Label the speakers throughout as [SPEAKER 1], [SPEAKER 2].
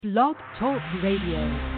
[SPEAKER 1] Blog Talk Radio.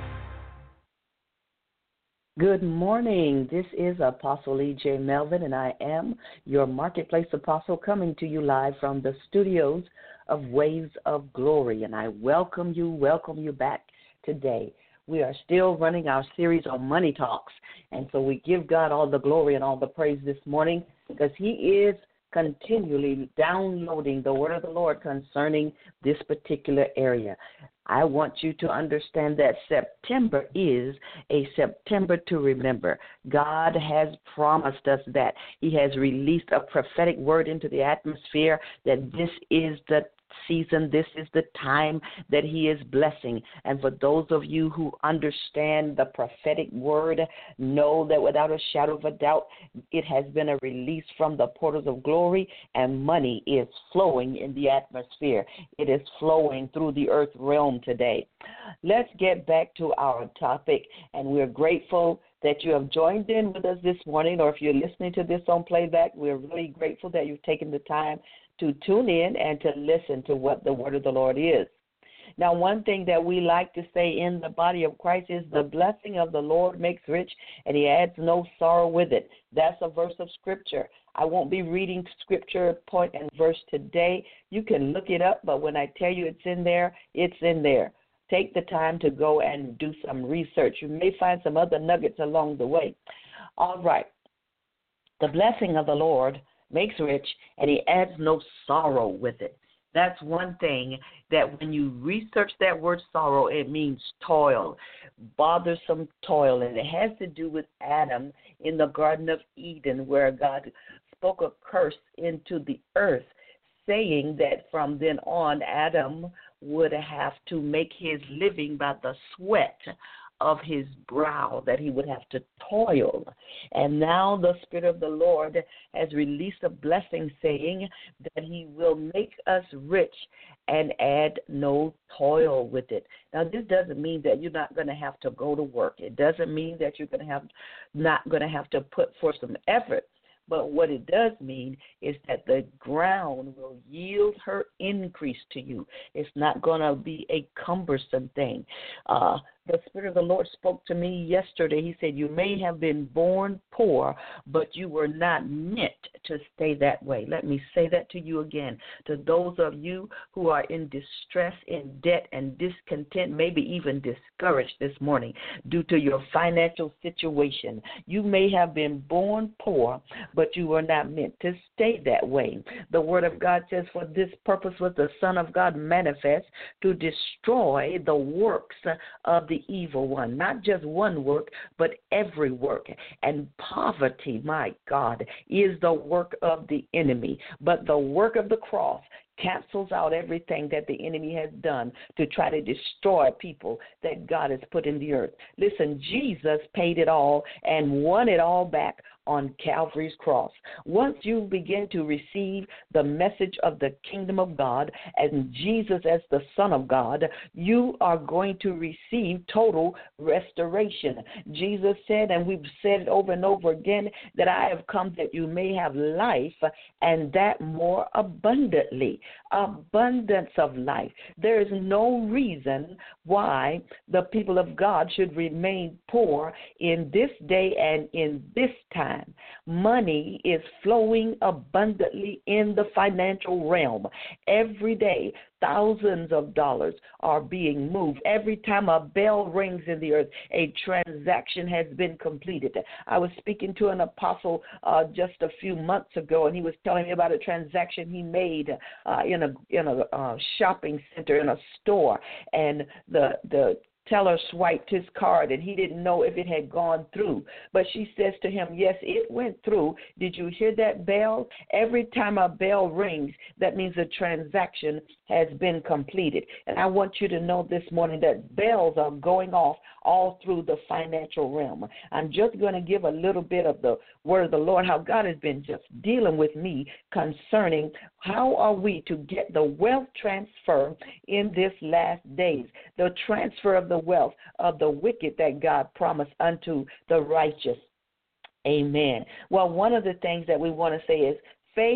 [SPEAKER 2] Good morning. This is Apostle E.J. Melvin, and I am your Marketplace Apostle coming to you live from the studios of Waves of Glory. And I welcome you back today. We are still running our series on Money Talks, and so we give God all the glory and all the praise this morning because He is continually downloading the word of the Lord concerning this particular area. I want you to understand that September is a September to remember. God has promised us that. He has released a prophetic word into the atmosphere that this is the season, this is the time that He is blessing. And for those of you who understand the prophetic word, know that without a shadow of a doubt, it has been a release from the portals of glory, and money is flowing in the atmosphere. It is flowing through the earth realm today. Let's get back to our topic, and we're grateful that you have joined in with us this morning, or if you're listening to this on playback, we're really grateful that you've taken the time to tune in and to listen to what the word of the Lord is. Now, one thing that we like to say in the body of Christ is the blessing of the Lord makes rich, and He adds no sorrow with it. That's a verse of Scripture. I won't be reading Scripture point and verse today. You can look it up, but when I tell you it's in there, it's in there. Take the time to go and do some research. You may find some other nuggets along the way. All right. The blessing of the Lord makes rich, and He adds no sorrow with it. That's one thing that when you research that word sorrow, it means toil, bothersome toil, and it has to do with Adam in the Garden of Eden, where God spoke a curse into the earth, saying that from then on Adam would have to make his living by the sweat of his brow, that he would have to toil. And now the Spirit of the Lord has released a blessing saying that He will make us rich and add no toil with it. Now, this doesn't mean that you're not going to have to go to work. It doesn't mean that you're not going to have to put forth some effort. But what it does mean is that the ground will yield her increase to you. It's not going to be a cumbersome thing. The Spirit of the Lord spoke to me yesterday. He said, you may have been born poor, but you were not meant to stay that way. Let me say that to you again. To those of you who are in distress, in debt, and discontent, maybe even discouraged this morning due to your financial situation, you may have been born poor, but you were not meant to stay that way. The Word of God says, for this purpose was the Son of God manifest, to destroy the works of the evil one, not just one work, but every work. And poverty, my God, is the work of the enemy. But the work of the cross cancels out everything that the enemy has done to try to destroy people that God has put in the earth. Listen, Jesus paid it all and won it all back on Calvary's cross. Once you begin to receive the message of the kingdom of God and Jesus as the Son of God, you are going to receive total restoration. Jesus said, and we've said it over and over again, that I have come that you may have life and that more abundantly. Abundance of life. There is no reason why the people of God should remain poor in this day and in this time. Money is flowing abundantly in the financial realm. Every day, thousands of dollars are being moved. Every time a bell rings in the earth, a transaction has been completed. I was speaking to an apostle just a few months ago, and he was telling me about a transaction he made in a shopping center, in a store, and the teller swiped his card, and he didn't know if it had gone through. But she says to him, yes, it went through. Did you hear that bell? Every time a bell rings, that means a transaction has been completed. And I want you to know this morning that bells are going off all through the financial realm. I'm just going to give a little bit of the word of the Lord, how God has been just dealing with me concerning how are we to get the wealth transfer in this last days, the transfer of the wealth of the wicked that God promised unto the righteous. Amen. Well, one of the things that we want to say is faith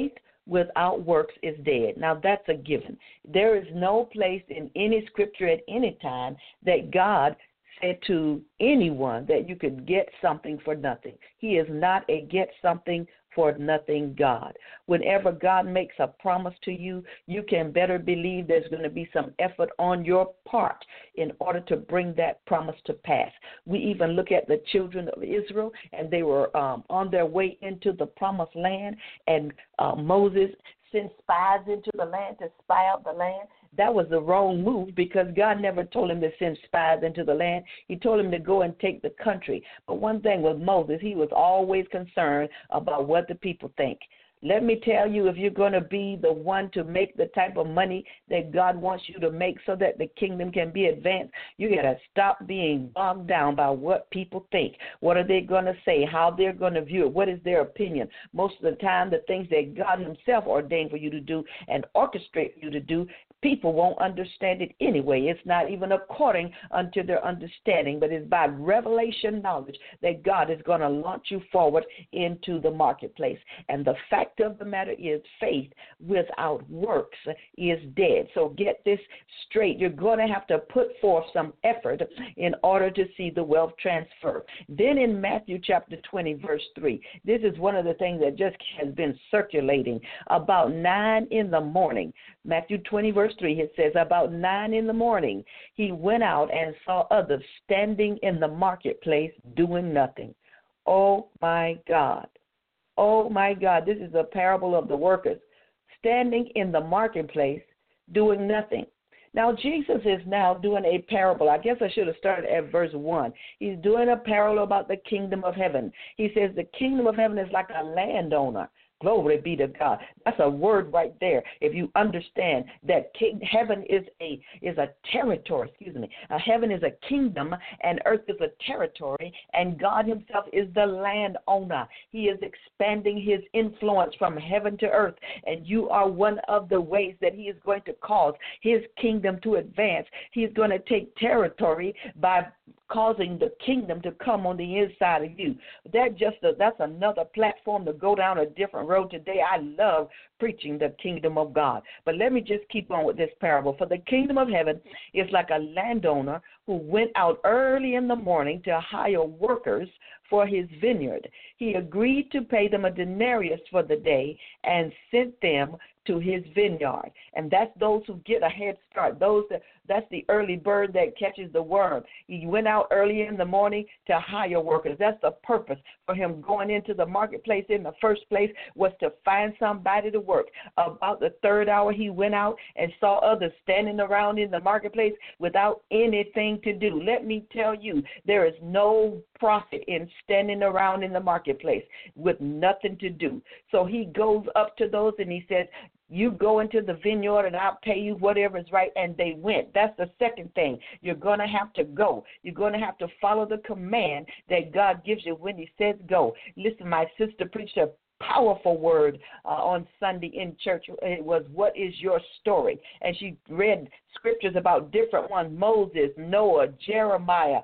[SPEAKER 2] without works is dead. Now, that's a given. There is no place in any scripture at any time that God said to anyone that you could get something for nothing. He is not a get something for nothing God. Whenever God makes a promise to you, you can better believe there's going to be some effort on your part in order to bring that promise to pass. We even look at the children of Israel, and they were on their way into the promised land, and Moses sent spies into the land to spy out the land. That was the wrong move, because God never told him to send spies into the land. He told him to go and take the country. But one thing with Moses, he was always concerned about what the people think. Let me tell you, if you're going to be the one to make the type of money that God wants you to make so that the kingdom can be advanced, you got to stop being bogged down by what people think. What are they going to say? How they're going to view it? What is their opinion? Most of the time, the things that God himself ordained for you to do and orchestrate you to do, people won't understand it anyway. It's not even according unto their understanding, but it's by revelation knowledge that God is going to launch you forward into the marketplace. And the fact of the matter is, faith without works is dead. So get this straight. You're going to have to put forth some effort in order to see the wealth transfer. Then in Matthew chapter 20, verse 3, this is one of the things that just has been circulating. About 9 in the morning, Matthew 20, verse 3, it says, about 9 in the morning, he went out and saw others standing in the marketplace doing nothing. Oh, my God. Oh, my God, this is a parable of the workers standing in the marketplace doing nothing. Now, Jesus is now doing a parable. I guess I should have started at verse 1. He's doing a parable about the kingdom of heaven. He says the kingdom of heaven is like a landowner. Glory be to God. That's a word right there. If you understand that heaven is a territory, heaven is a kingdom and earth is a territory, and God himself is the landowner. He is expanding his influence from heaven to earth, and you are one of the ways that he is going to cause his kingdom to advance. He is going to take territory by causing the kingdom to come on the inside of you. That's another platform to go down a different road today. I love preaching the kingdom of God. But let me just keep on with this parable. For the kingdom of heaven is like a landowner who went out early in the morning to hire workers for his vineyard. He agreed to pay them a denarius for the day and sent them to his vineyard. And that's those who get a head start. That's the early bird that catches the worm. He went out early in the morning to hire workers. That's the purpose for him going into the marketplace in the first place, was to find somebody to work. About the third hour, he went out and saw others standing around in the marketplace without anything to do. Let me tell you, there is no profit in standing around in the marketplace with nothing to do. So he goes up to those and he says, you go into the vineyard and I'll pay you whatever is right. And they went. That's the second thing. You're going to have to go. You're going to have to follow the command that God gives you when he says go. Listen, my sister preached a powerful word on Sunday in church. It was, what is your story? And she read scriptures about different ones, Moses, Noah, Jeremiah,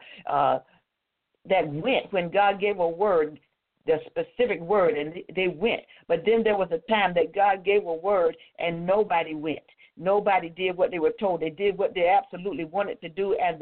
[SPEAKER 2] that went when God gave a word, the specific word, and they went. But then there was a time that God gave a word and nobody went. Nobody did what they were told. They did what they absolutely wanted to do, and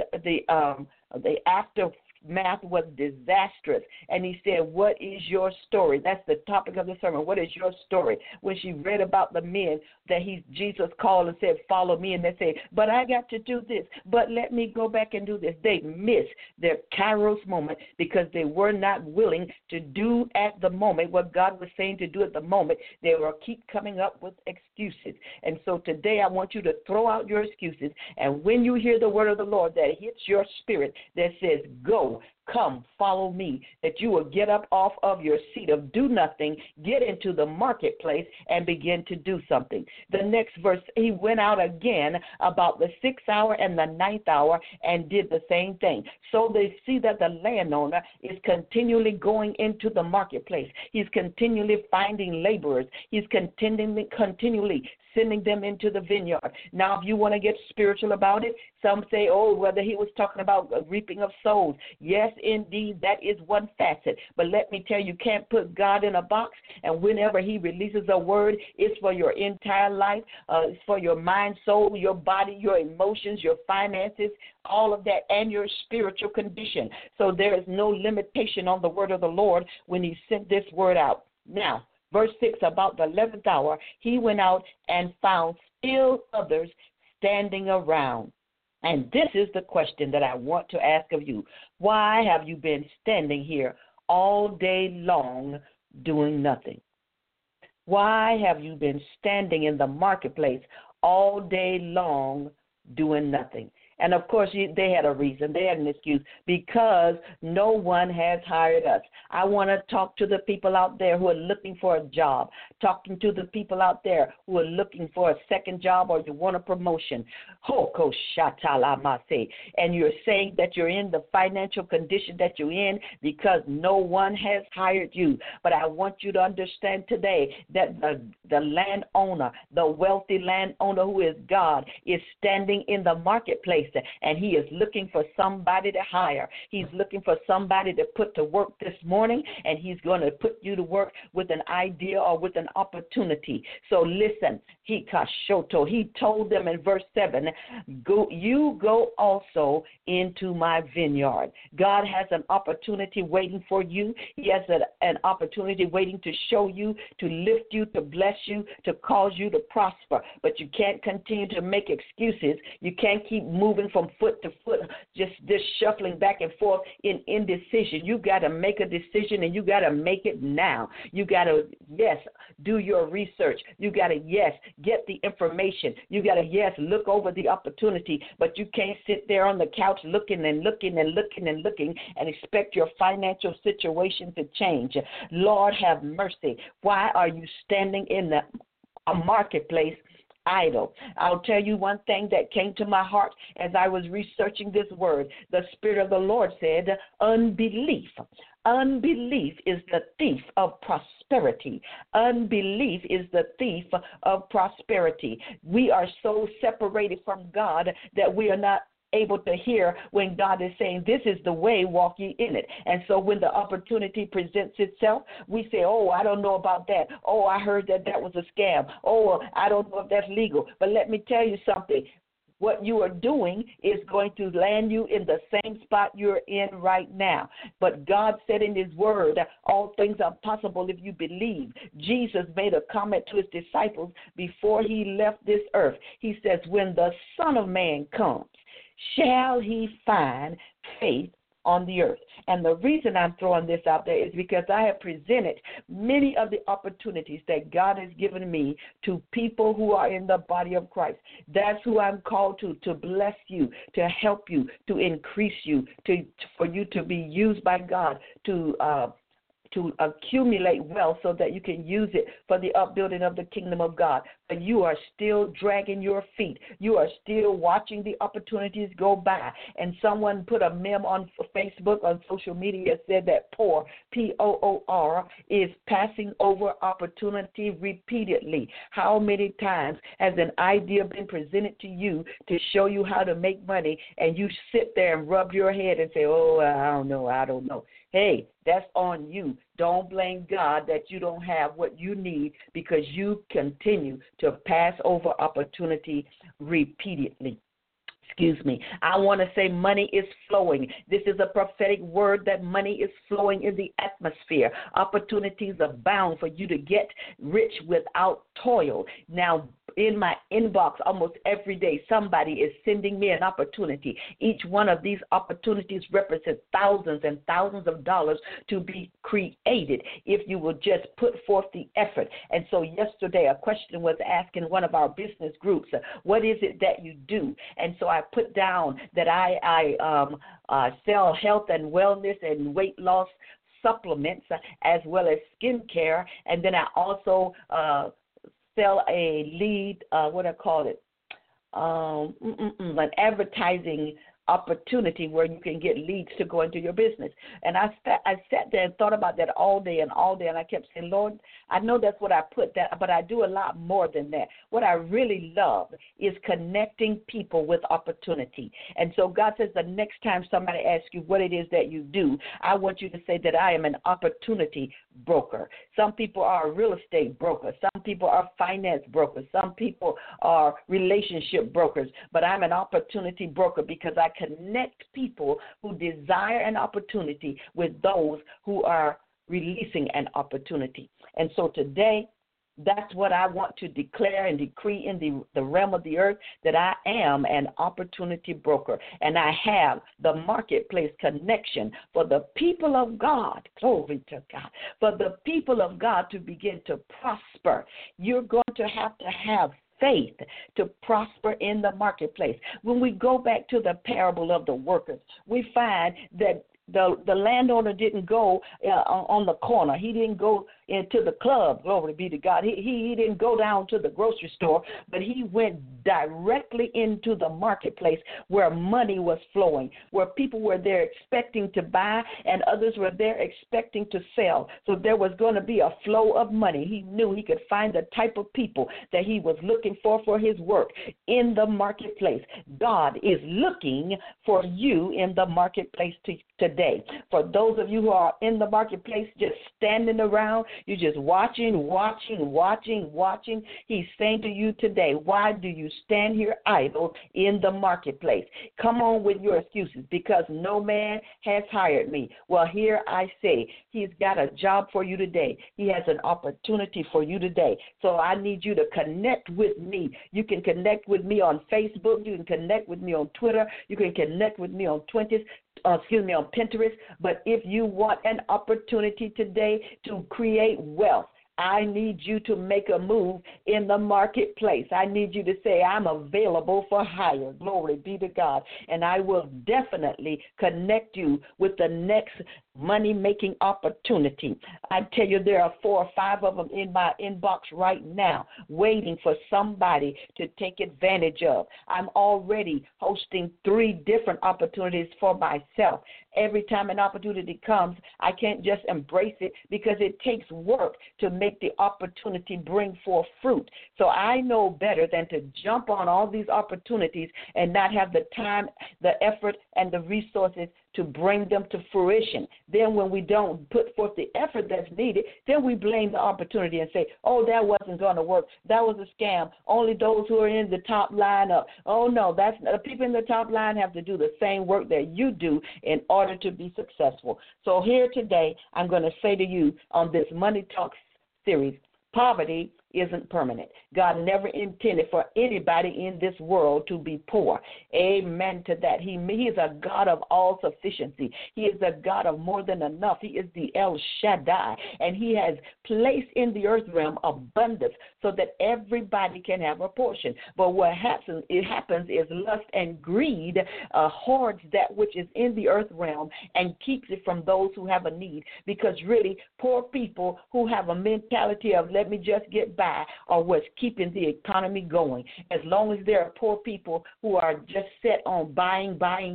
[SPEAKER 2] the aftermath was disastrous. And he said, what is your story? That's the topic of the sermon. What is your story? When she read about the men that Jesus called and said, follow me, and they said, but I got to do this, but let me go back and do this. They missed their Kairos moment because they were not willing to do at the moment what God was saying to do at the moment. They will keep coming up with excuses. And so today I want you to throw out your excuses, and when you hear the word of the Lord that hits your spirit that says, go, come, follow me, that you will get up off of your seat of do nothing, get into the marketplace, and begin to do something. The next verse, he went out again about the 6th hour and the 9th hour and did the same thing. So they see that the landowner is continually going into the marketplace. He's continually finding laborers. He's continually sending them into the vineyard. Now, if you want to get spiritual about it, some say, whether he was talking about reaping of souls. Yes, indeed, that is one facet. But let me tell you, you can't put God in a box, and whenever he releases a word, it's for your entire life. It's for your mind, soul, your body, your emotions, your finances, all of that, and your spiritual condition. So there is no limitation on the word of the Lord when he sent this word out. Now, verse 6, about the 11th hour, he went out and found still others standing around. And this is the question that I want to ask of you. Why have you been standing here all day long doing nothing? Why have you been standing in the marketplace all day long doing nothing? And, of course, they had a reason. They had an excuse, because no one has hired us. I want to talk to the people out there who are looking for a job, talking to the people out there who are looking for a second job or you want a promotion. And you're saying that you're in the financial condition that you're in because no one has hired you. But I want you to understand today that the landowner, the wealthy landowner who is God, is standing in the marketplace. And he is looking for somebody to hire. He's looking for somebody to put to work this morning, and he's going to put you to work with an idea or with an opportunity. So listen, he told them in verse 7, you go also into my vineyard. God has an opportunity waiting for you. He has an opportunity waiting to show you, to lift you, to bless you, to cause you to prosper. But you can't continue to make excuses. You can't keep moving from foot to foot, just shuffling back and forth in indecision. You got to make a decision, and you got to make it now. You got to, yes, do your research. You got to, yes, get the information. You got to, yes, look over the opportunity, but you can't sit there on the couch looking and looking and looking and looking and expect your financial situation to change. Lord, have mercy. Why are you standing in a marketplace idle? I'll tell you one thing that came to my heart as I was researching this word. The Spirit of the Lord said, unbelief. Unbelief is the thief of prosperity. Unbelief is the thief of prosperity. We are so separated from God that we are not able to hear when God is saying, this is the way, walk ye in it. And so when the opportunity presents itself, we say, oh, I don't know about that. Oh, I heard that was a scam. Oh, I don't know if that's legal. But let me tell you something. What you are doing is going to land you in the same spot you're in right now. But God said in his word, all things are possible if you believe. Jesus made a comment to his disciples before he left this earth. He says, when the Son of Man comes, shall he find faith on the earth? And the reason I'm throwing this out there is because I have presented many of the opportunities that God has given me to people who are in the body of Christ. That's who I'm called to bless you, to help you, to increase you, for you to be used by God to accumulate wealth so that you can use it for the upbuilding of the kingdom of God. But you are still dragging your feet. You are still watching the opportunities go by. And someone put a meme on Facebook, on social media, said that poor, P-O-O-R, is passing over opportunity repeatedly. How many times has an idea been presented to you to show you how to make money, and you sit there and rub your head and say, oh, I don't know. Hey, that's on you. Don't blame God that you don't have what you need, because you continue to pass over opportunity repeatedly. I want to say money is flowing. This is a prophetic word that money is flowing in the atmosphere. Opportunities abound for you to get rich without toil. Now, in my inbox almost every day, somebody is sending me an opportunity. Each one of these opportunities represents thousands and thousands of dollars to be created if you will just put forth the effort. And so yesterday a question was asked in one of our business groups, what is it that you do? And so I put down that I sell health and wellness and weight loss supplements as well as skincare. And then I also sell a lead, an advertising opportunity where you can get leads to go into your business. And I sat there and thought about that all day, and I kept saying, Lord, I know that's what I put that, but I do a lot more than that. What I really love is connecting people with opportunity. And so God says the next time somebody asks you what it is that you do, I want you to say that I am an opportunity broker. Some people are real estate brokers. Some people are finance brokers. Some people are relationship brokers. But I'm an opportunity broker because I connect people who desire an opportunity with those who are releasing an opportunity. And so today, that's what I want to declare and decree in the realm of the earth, that I am an opportunity broker, and I have the marketplace connection for the people of God, glory to God, for the people of God to begin to prosper. You're going to have faith to prosper in the marketplace. When we go back to the parable of the workers, we find that the landowner didn't go on the corner. He didn't go into the club, glory be to God. He didn't go down to the grocery store, but he went directly into the marketplace where money was flowing, where people were there expecting to buy and others were there expecting to sell. So there was going to be a flow of money. He knew he could find the type of people that he was looking for his work in the marketplace. God is looking for you in the marketplace today. For those of you who are in the marketplace just standing around, you're just watching. He's saying to you today, why do you stand here idle in the marketplace? Come on with your excuses, because no man has hired me. Well, here I say, he's got a job for you today. He has an opportunity for you today. So I need you to connect with me. You can connect with me on Facebook. You can connect with me on Twitter. You can connect with me on on Pinterest. But if you want an opportunity today to create wealth, I need you to make a move in the marketplace. I need you to say, I'm available for hire. Glory be to God. And I will definitely connect you with the next money-making opportunity. I tell you, there are 4 or 5 of them in my inbox right now waiting for somebody to take advantage of. I'm already hosting 3 different opportunities for myself. Every time an opportunity comes, I can't just embrace it because it takes work to make the opportunity bring forth fruit. So I know better than to jump on all these opportunities and not have the time, the effort, and the resources to bring them to fruition. Then when we don't put forth the effort that's needed, then we blame the opportunity and say, oh, that wasn't going to work. That was a scam. Only those who are in the top lineup. Oh, no, that's the people in the top line have to do the same work that you do in order to be successful. So here today, I'm going to say to you on this Money Talk series, poverty isn't permanent. God never intended for anybody in this world to be poor. Amen to that. He is a God of all sufficiency. He is a God of more than enough. He is the El Shaddai, and he has placed in the earth realm abundance so that everybody can have a portion. But what happens is lust and greed hoards that which is in the earth realm and keeps it from those who have a need, because really poor people who have a mentality of let me just get by are what's keeping the economy going. As long as there are poor people who are just set on buying,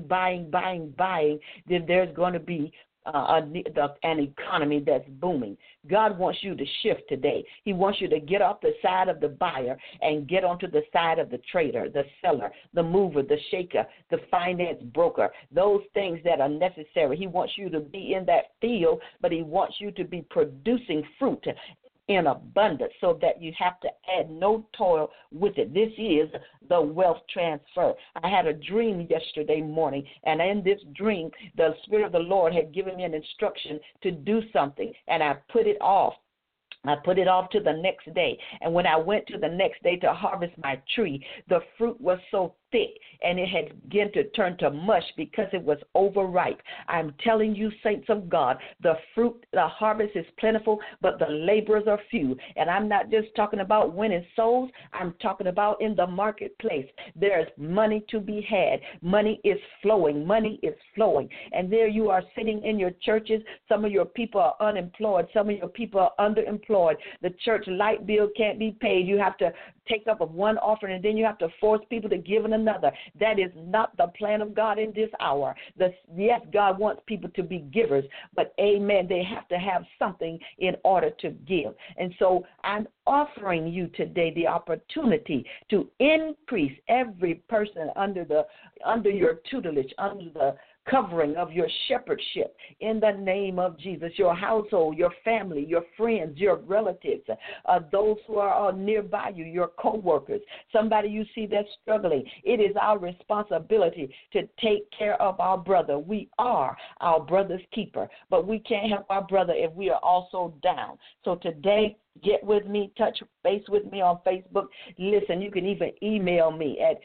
[SPEAKER 2] then there's going to be an economy that's booming. God wants you to shift today. He wants you to get off the side of the buyer and get onto the side of the trader, the seller, the mover, the shaker, the finance broker, those things that are necessary. He wants you to be in that field, but he wants you to be producing fruit in abundance so that you have to add no toil with it. This is the wealth transfer. I had a dream yesterday morning, and in this dream, the Spirit of the Lord had given me an instruction to do something, and I put it off. I put it off to the next day. And when I went to the next day to harvest my tree, the fruit was so thick and it had begun to turn to mush because it was overripe. I'm telling you, saints of God, the harvest is plentiful, but the laborers are few. And I'm not just talking about winning souls. I'm talking about in the marketplace. There's money to be had. Money is flowing. Money is flowing. And there you are sitting in your churches. Some of your people are unemployed. Some of your people are underemployed. The church light bill can't be paid. You have to take up of one offering, and then you have to force people to give in another. That is not the plan of God in this hour. Yes, God wants people to be givers, but amen, they have to have something in order to give. And so I'm offering you today the opportunity to increase every person under your tutelage, under the covering of your shepherdship in the name of Jesus, your household, your family, your friends, your relatives, those who are nearby you, your co-workers, somebody you see that's struggling. It is our responsibility to take care of our brother. We are our brother's keeper, but we can't help our brother if we are also down. So today, get with me, touch base with me on Facebook. Listen, you can even email me at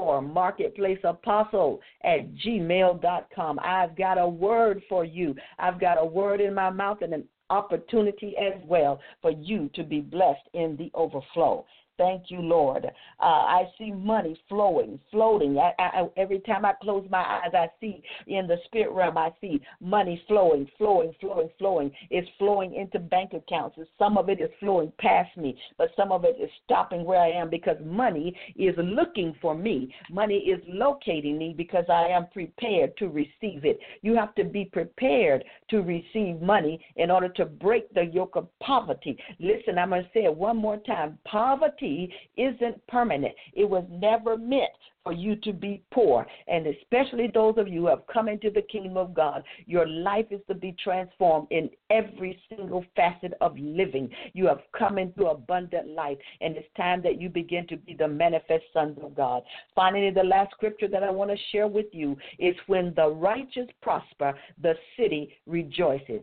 [SPEAKER 2] yourmarketplaceapostle@gmail.com. I've got a word for you. I've got a word in my mouth and an opportunity as well for you to be blessed in the overflow. Thank you, Lord. I see money floating. Every time I close my eyes, I see in the spirit realm, I see money flowing. It's flowing into bank accounts. Some of it is flowing past me, but some of it is stopping where I am because money is looking for me. Money is locating me because I am prepared to receive it. You have to be prepared to receive money in order to break the yoke of poverty. Listen, I'm going to say it one more time. Poverty isn't permanent. It was never meant for you to be poor, and especially those of you who have come into the kingdom of God, your life is to be transformed in every single facet of living. You have come into abundant life, and it's time that you begin to be the manifest sons of God. Finally, the last scripture that I want to share with you is when the righteous prosper, the city rejoices.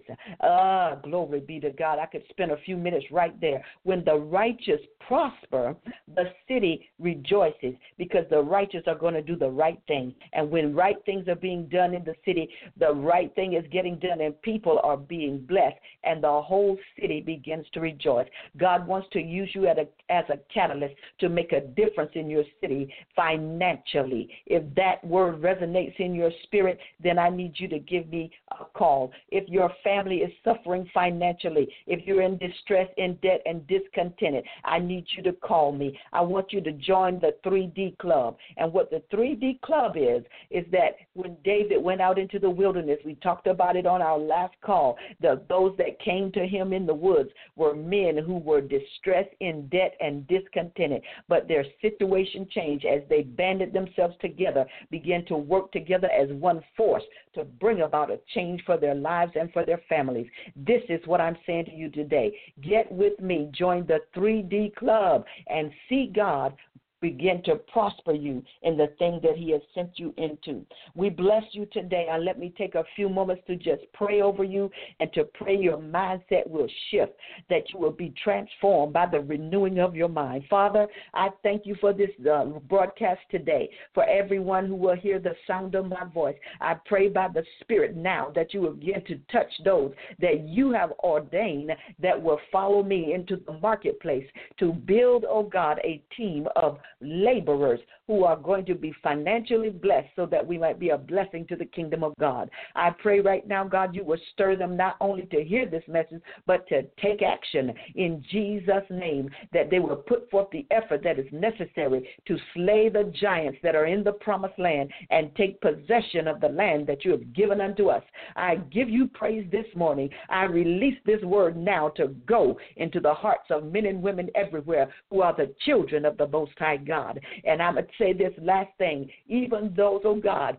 [SPEAKER 2] Glory be to God. I could spend a few minutes right there. When the righteous prosper, the city rejoices because the righteous are going to do the right thing. And when right things are being done in the city, the right thing is getting done and people are being blessed and the whole city begins to rejoice. God wants to use you as a catalyst to make a difference in your city financially. If that word resonates in your spirit, then I need you to give me a call. If your family is suffering financially, if you're in distress, in debt, and discontented, I need you to call me. I want you to join the 3D Club. And what the 3D Club is that when David went out into the wilderness, we talked about it on our last call, those that came to him in the woods were men who were distressed, in debt, and discontented. But their situation changed as they banded themselves together, began to work together as one force to bring about a change for their lives and for their families. This is what I'm saying to you today. Get with me, join the 3D Club, and see God begin to prosper you in the thing that he has sent you into. We bless you today, and let me take a few moments to just pray over you and to pray your mindset will shift, that you will be transformed by the renewing of your mind. Father, I thank you for this broadcast today, for everyone who will hear the sound of my voice. I pray by the Spirit now that you will begin to touch those that you have ordained that will follow me into the marketplace to build, oh God, a team of laborers who are going to be financially blessed so that we might be a blessing to the kingdom of God. I pray right now, God, you will stir them not only to hear this message, but to take action in Jesus' name, that they will put forth the effort that is necessary to slay the giants that are in the promised land and take possession of the land that you have given unto us. I give you praise this morning. I release this word now to go into the hearts of men and women everywhere who are the children of the Most High God. And I'm going to say this last thing, even those, oh God,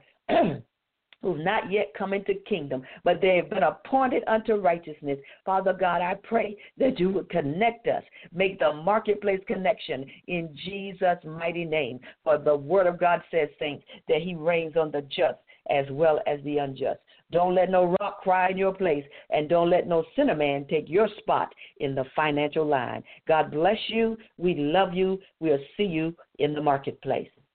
[SPEAKER 2] who've not yet come into kingdom, but they have been appointed unto righteousness. Father God, I pray that you would connect us, make the marketplace connection in Jesus' mighty name. For the word of God says, saints, that he reigns on the just as well as the unjust. Don't let no rock cry in your place, and don't let no sinner man take your spot in the financial line. God bless you. We love you. We'll see you in the marketplace.